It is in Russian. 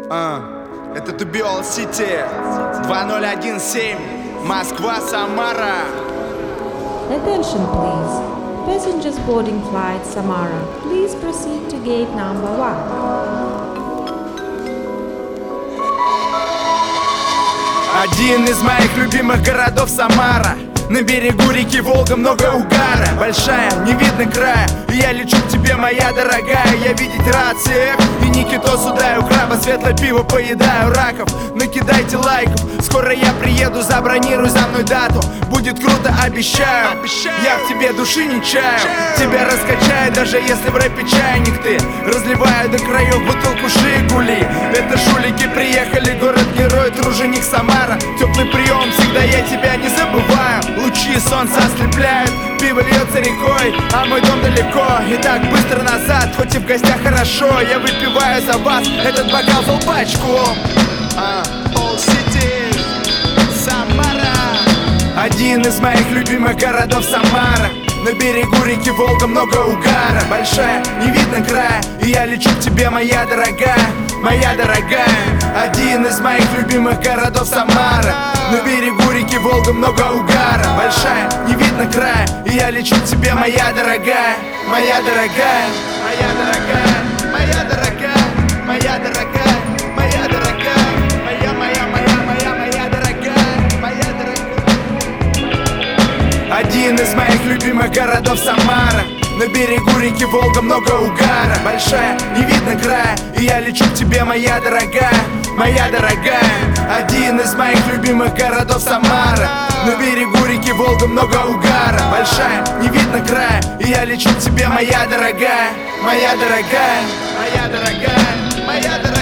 Это Dubiol City 2017, Москва, Самара. Attention please. Passengers boarding flight Samara. Please proceed to gate number 1. Один из моих любимых городов Самара. На берегу реки Волга много угара. Большая, не видно края. И я лечу к тебе, моя дорогая. Я видеть рад всех. И никитосу даю краба, светлое пиво поедаю раков. Накидайте лайков. Скоро я приеду, забронируй за мной дату. Будет круто, обещаю. Я в тебе души не чаю. Тебя раскачаю, даже если в рэпе чайник ты. Разливаю до краев бутылку Жигули. Это жулики приехали, город-герой, труженик Самара. Теплый прием, всегда я тебя не забываю. Лучи солнца ослепляют, пиво льется рекой, а мой дом далеко. И так быстро назад, хоть и в гостях хорошо. Я выпиваю за вас этот бокал полбачком. All City, Самара. Один из моих любимых городов Самара. На берегу реки Волга много угара. Большая, не видно края. И я лечу к тебе, моя дорогая, моя дорогая. Один из моих любимых городов Самара. На берегу реки Волга много угара. Большая, не видно края. И я лечу к тебе, моя дорогая, моя дорогая, моя дорогая, моя дорогая, моя дорогая, моя дорогая, моя дорогая, моя дорогая. Один из моих любимых городов Самара. На берегу реки Волга много угара. Большая, не видно края. И я лечу к тебе, моя дорогая, моя дорогая. Один из моих любимых городов Самара. На берегу реки Волга много угара. Большая, не видно края. И я лечу к тебе, моя дорогая, моя дорогая, моя дорогая, моя дорогая.